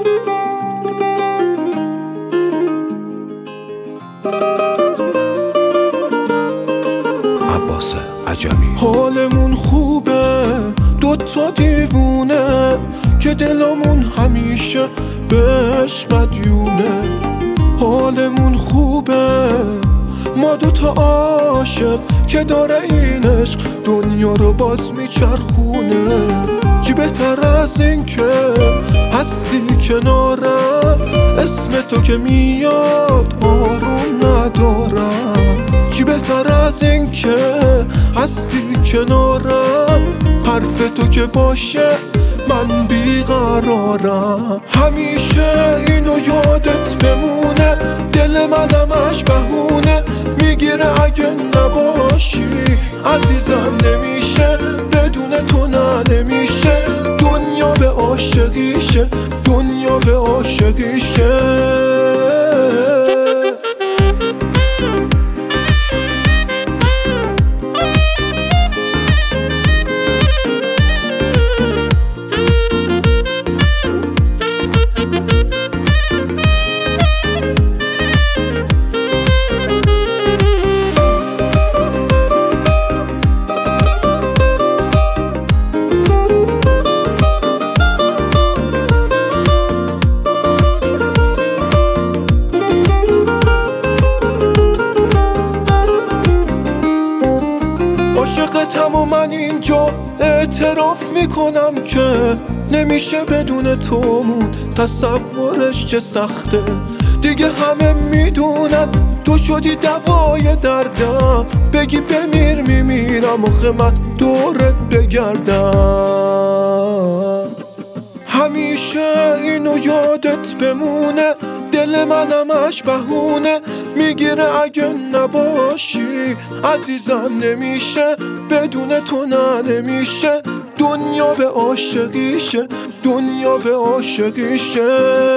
عباس عجمی. حالمون خوبه، دوتا دیوونه که دلمون همیشه بهش مدیونه. حالمون خوبه، ما دوتا عاشق که داره این عشق دنیا رو باز میچرخونه. چی بهتر از این که هستی کنارم، اسم تو که میاد آروم ندارم. چی بهتر از این که هستی کنارم، حرف تو که باشه من بیقرارم. همیشه اینو یادت بمونه، دل منمش بهونه میگیره اگه نباشی. عزیزم نمیشه بدون تو، نه نمیشه. دنیا به عاشقیشه، دنیا به عاشقیشه. عاشقتم و من اینجا اعتراف میکنم که نمیشه بدون تو مون، تصورش که سخته. دیگه همه میدونن تو شدی دوای دردم، بگی بمیر میمیرم آخه من دورت بگردم. همیشه اینو یادت بمونه، دل منمش بهونه میگیره اگه نباشی. عزیزم نمیشه بدون تو، نه نمیشه. دنیا به عاشقیشه، دنیا به عاشقیشه.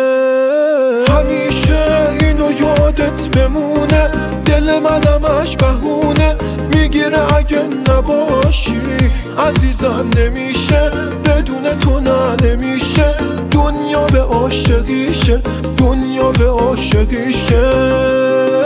همیشه اینو یادت بمونه، دل منمش بهونه میگیره اگه نباشی. عزیزم نمیشه بدون تو، نه نمیشه. دنیا به عاشقیشه، دنیا به عاشقیشه.